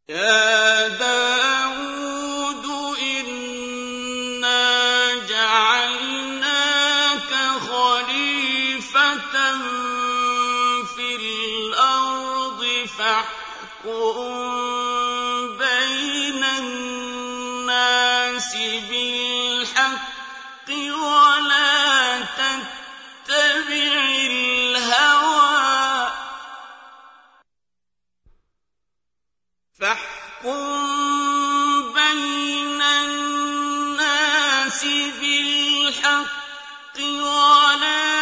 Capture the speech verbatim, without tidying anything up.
يَا دَاوُودُ إِنَّا جَعَلْنَاكَ خَلِيفَةً فِي الْأَرْضِ فَاحْكُم بَيْنَ النَّاسِ بِالْحَقِّ وَلَا تَتَّبِعِ الْهَوَىٰ فاحكم بين الناس بالحق ولا